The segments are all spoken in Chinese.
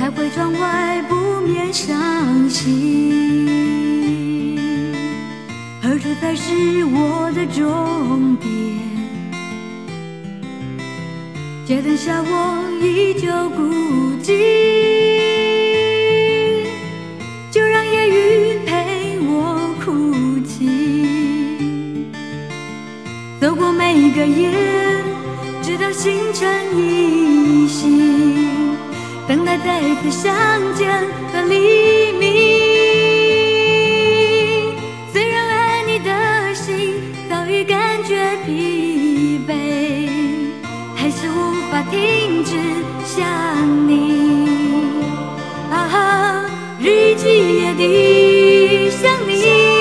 徘徊窗外不免伤心，何处才是我的终点？街灯下我依旧孤寂，就让夜雨陪我哭泣，走过每个夜，直到星辰依稀，等待再次相见的黎明。虽然爱你的心早已感觉疲惫，还是无法停止想你。啊，日以继夜地想你，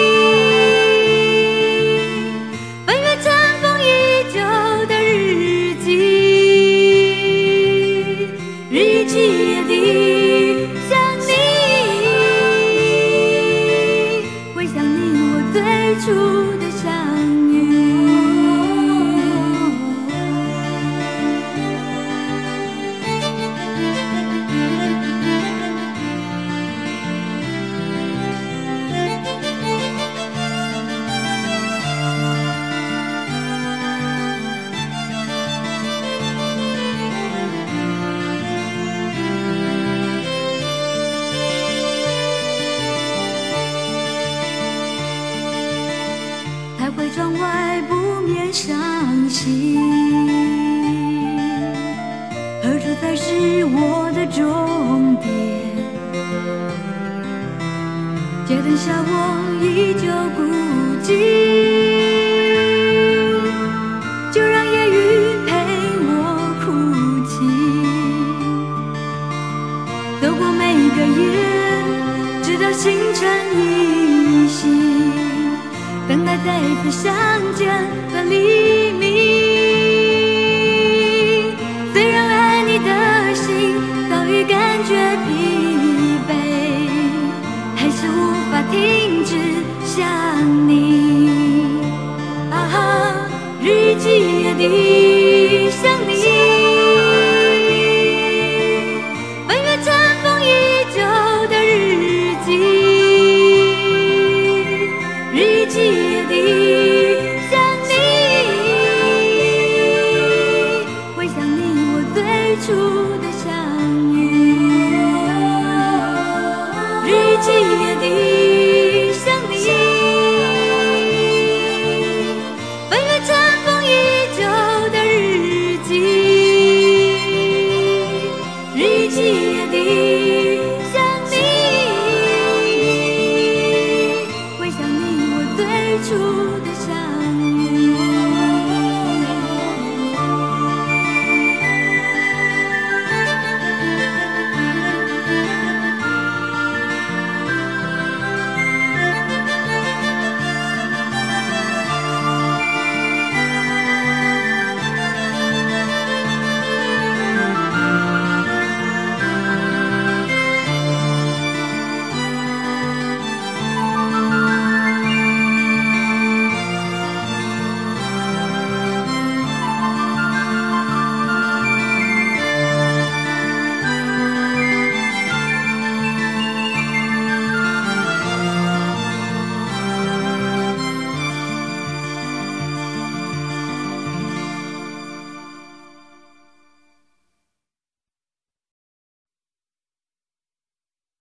翻阅尘封已久的日记，日以继夜地想你，回想你我最初的相遇。徘徊窗外不免伤心，何处才是我的终点？街灯下我依旧孤寂，就让夜雨陪我哭泣，走过每个夜，直到星辰依稀，等待再次相见的黎明。虽然爱你的心早已感觉疲惫，还是无法停止想你。啊，日以继夜地想你，翻阅尘封已久的日记，日以继夜地想你，回想你我最初的相遇。日以继夜地想你，翻阅尘封已久的日记，日以继夜地